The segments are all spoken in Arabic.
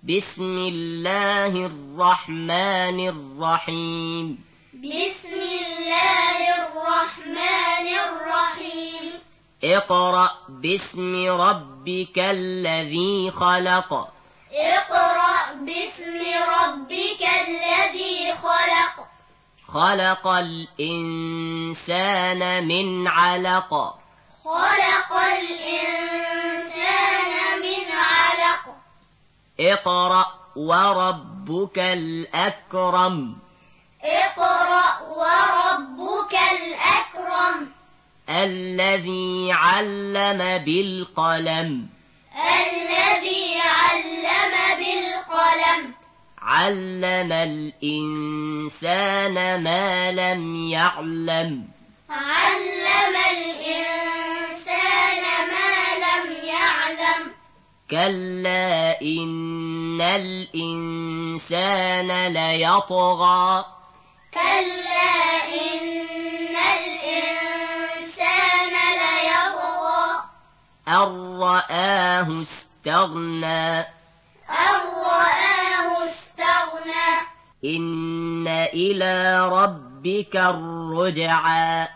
بسم الله الرحمن الرحيم. بسم الله الرحمن الرحيم. اقرأ باسم ربك الذي خلق. اقرأ باسم ربك الذي خلق. خلق الإنسان من علق. خلق الإنسان من علق. اقرأ وربك الأكرم. اقرأ وربك الأكرم. الذي علم بالقلم. الذي علم بالقلم. علم الإنسان ما لم يعلم. علم الإنسان ما لم يعلم. كلا إن الإنسان ليطغى. كلا إن الإنسان ليطغى. أن رآه استغنى. أن رآه استغنى. إن إلى ربك الرجعى.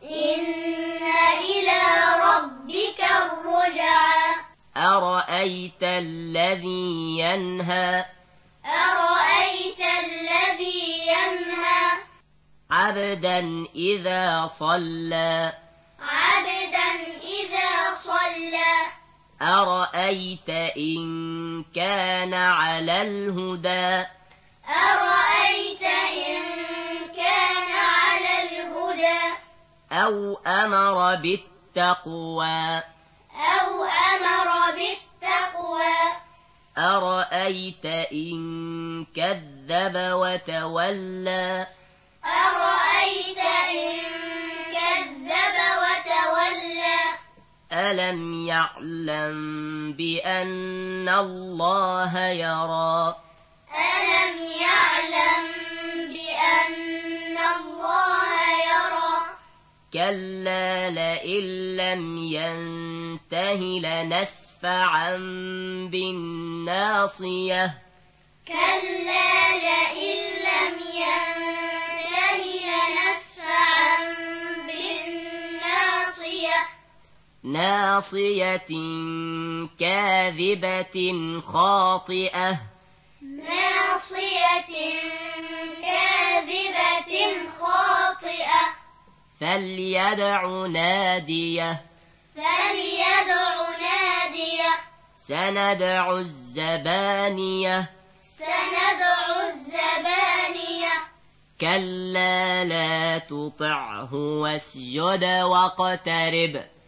إن إلى ربك الرجعى. أرأيت الذي ينهى. أرأيت الذي ينهى. عبدا إذا صلى. عبدا إذا صلى. أرأيت إن كان على الهدى. أرأيت إن كان على الهدى. أو أمر بالتقوى. أو أمر بالتقوى. أرأيت إن كذب وتولى. أرأيت إن كذب وتولى. ألم يعلم بأن الله يرى. ألم يعلم بأن الله يرى. كلا لئن لم ينته لنسفعا بالناصية. كلا لئن لم ينته لنسفعا بالناصية. ناصية كاذبة خاطئة. ناصية كاذبة خاطئة. فليدع ناديه. فليدع ناديه. سندع الزبانية. سندع الزبانية. كلا لا تطعه واسجد واقترب.